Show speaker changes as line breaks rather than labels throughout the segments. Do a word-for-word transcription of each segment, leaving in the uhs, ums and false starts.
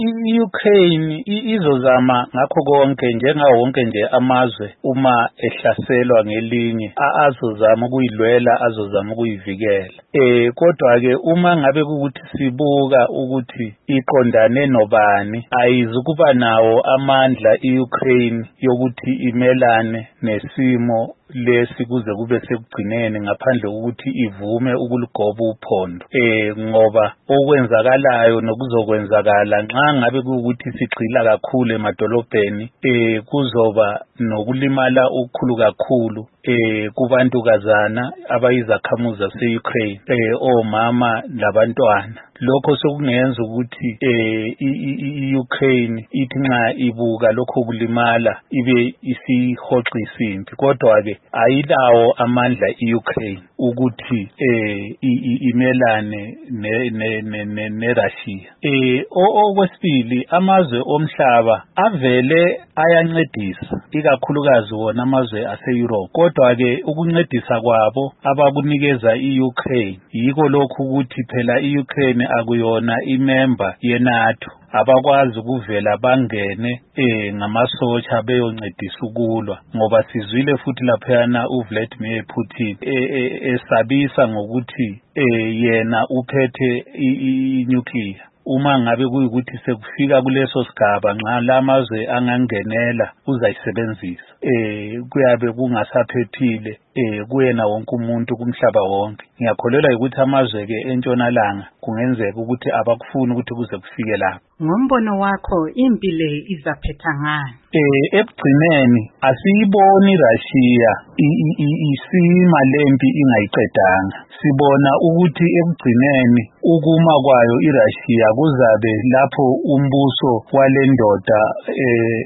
i-Ukraine izozama ngakho konke njengawo wonke nje amazwe uma ehlaselwa ngelinye azozama ukuyilwela azozama ukuyivikela. Eh kodwa ke uma ngabe ukuthi sibuka ukuthi iqondane nobani ayizukuba nawo amandla i-Ukraine yokuthi imelane nesimo lesi kuze kube sekugcineni ngaphandle kokuthi ivume ukulugoba uphondo eh ngoba okwenzakalayo nokuzokwenzakala nxa ngabe kuukuthi sigxila kakhulu emadolobheni eh kuzoba nokulimala okukhulu kakhulu eh kubantukazana abayizakhamuzi zase-Ukraine eh omama labantwana. Lokho sokungenza ukuthi eh i-Ukraine ithi nxa ibuka lokho kulimala ibe isihoxa isimpi kodwa ke ayilawo amandla i-Ukraine ukuthi eh imelane ne-Russia. Eh okwesibili amazwe omhlaba avele ayancedisa ikakhulukazi wona amazwe ase-Europe kodwa ke ukuncedisa kwabo abakunikeza i-Ukraine yiko lokhu ukuthi phela i-Ukraine akuyona imember ye-NATO abakwazi ukuvela bangene eh ngamasotsha beyoncedisa ukulwa ngoba sizwile futhi laphana uVladimir Putin esabisa ngokuthi eh yena uphethe i-nuclear. Uma ngabe kuyikuthi sekufika kuleso sigaba nxa lamazwe angangenela uzayisebenzisa eh kuyabe kungasaphephile eh kuyena wonke umuntu kumhlaba wonke. Ngiyakholelwa ukuthi amazwe ke entshonalanga kungenzeka ukuthi abakufuni ukuthi kuze kufike lapho.
Ngombono wakho impilo izaphetha ngani?
Eh ekugcineni asiyiboni Russia isima lempi ingayiqedanga. Sibona ukuthi ekugcineni ukuma kwayo iRussia kuzabe lapho umbuso walendoda eh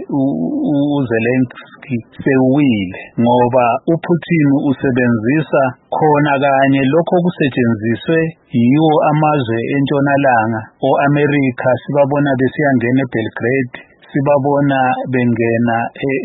uZelensky sewile ngoba uPutin usebenzisa khona kanye lokho kusetshenziswe yiwo amazwe entshonalanga o-America sibabona besiyangena eBelgrade sibabona bengena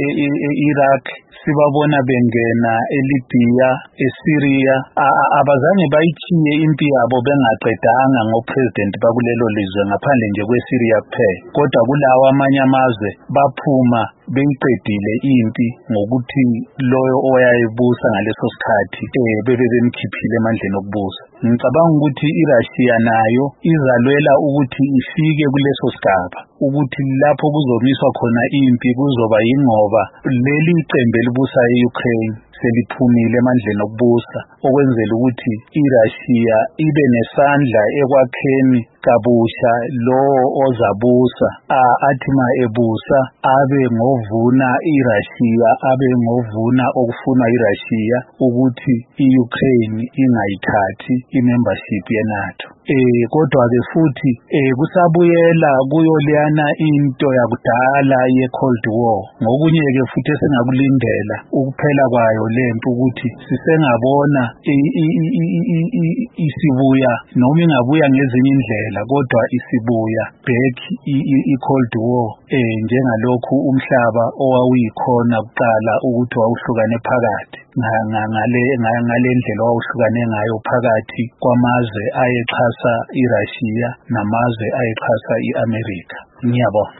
e-Iraq sibabona bengena eLibya eSyria abazange bayithiye impi yabo bengaqedanga ngopresident bakulelo lizwe ngaphandle nje kweSyria kuphela kodwa kulawa amanye amazwe baphuma beyiqedile impi ngokuthi loyo oyayibusa ngaleso sikhathi eh bebe bemkhiphile emandleni okubusa. Ngicabanga ukuthi iRussia nayo izalwela ukuthi ifike kuleso sigaba ukuthi lapho kuzomiswa khona impi kuzoba yingoba leli iqembu elibusa eUkraine seliphumile emandleni okubusa okwenzela ukuthi iRussia ibe nesandla ekwakheni kabusha lo ozabusa athi ma ebusa abe ngovuna iRussia abe ngovuna okufuna iRussia ukuthi iUkraine ingayithathi imembership yeNATO. Eh kodwa ke futhi eh kusabuyela kuyo leyana into yakudala ye-Cold War ngokunye ke futhi esengakulindela ukuphela kwayo lempi ukuthi sisengabona isibuya noma ingabuya ngezinye indlela kodwa isibuya back i-Cold War eh njengalokhu umhlaba owawuyikhona kuqala ukuthi wawuhlukane phakathi ngale ngale ndlela wawuhlukane ngayo phakathi kwamazwe ayexhasa iRussia namazwe ayexhasa iAmerica. Ngiyabonga.